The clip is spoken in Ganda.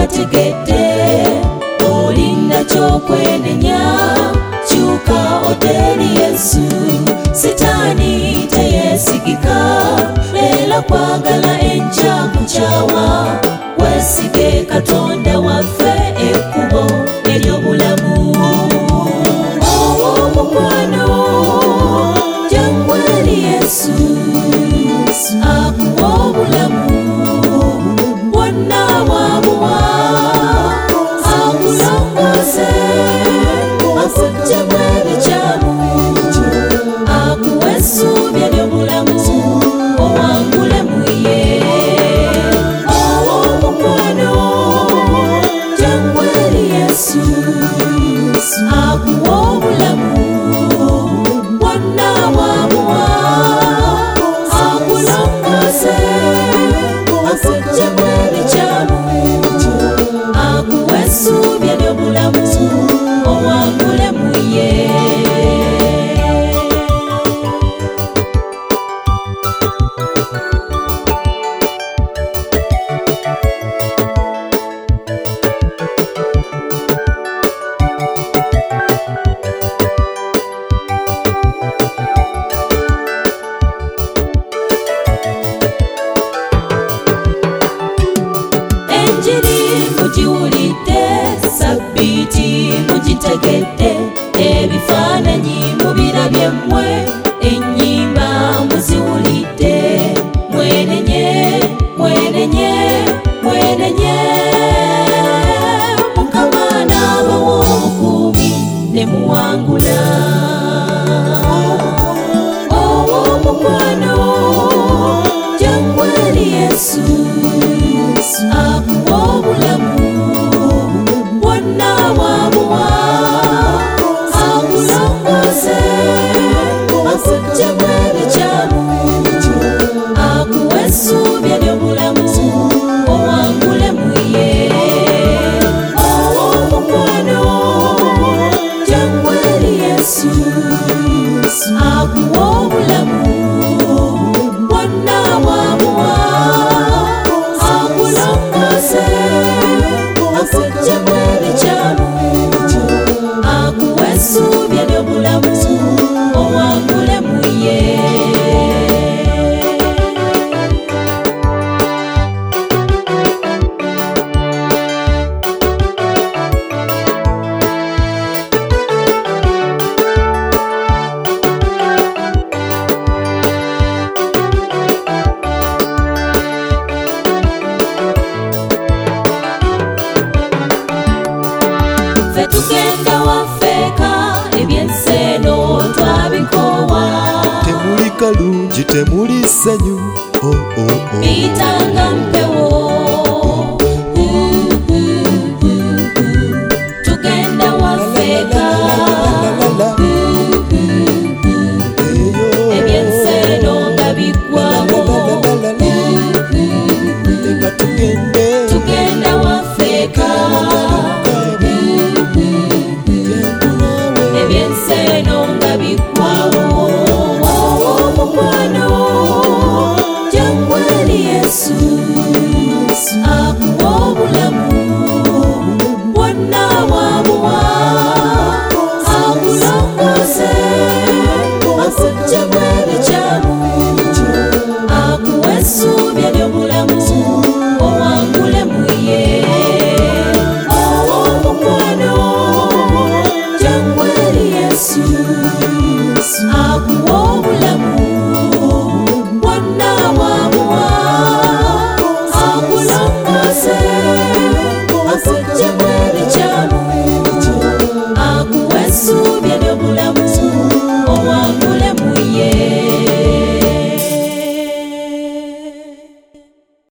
wategedde olina kyokwenenya kyuka oteri Yesu sitaani teyesigika leela kwagala enkya kukyawa wesige Katonda waffe ekkubo ery'obulamu omukwano jangu eri Yesu akuwa obulamu bwonna bwabuwa akulongoose akuggyemu ebikyamu akuwa essuubi ery'obulamu owangule mu ye omukwano jangu eri Yesu akuwa obulamu bwonna bwabuwa akulongoose akuggyemu ebikyamu akuwa essuubi ery'obulamu owangule mu ye enjiri mugiwulidde sabbiiti mugitegedde ebifaananyi mubirabye mmwe ennyimba muziwulidde mwenenye mwenenye mwenenye Mukama n'abawa obukuumi ne muwangula omukwano jangu eri Yesu akuwa obulamu bwonna bwabuwa akulongoose akuggyemu ebikyamu akuwa essuubi ery'obulamu owangule mu ye omukwano jangu eri Yesu akuwa obulamu bwonna bwabuwa akulongoose akuggyemu ebikyamu akuwa essuubi ery'obulamu owangule mu ye tugenda wafeeka ebyensi eno twabikoowa temuli kalungi temuli ssanyu biyitanga mpewo tugenda wafeeka ebyensi eno nga biggwawo tugenda wafeeka ebyensi eno nga biggwawo omukwano jangu eri Yesu akuwa obulamu bwonna bwabuwa akulongoose akuggyemu ebikyamu akuwa essuubi ery'obulamu owangule mu ye omukwano jangu eri Yesu akuwa obulamu bwonna bwabuwa akulongoose akuggyemu ebikyamu akuwa essuubi ery'obulamu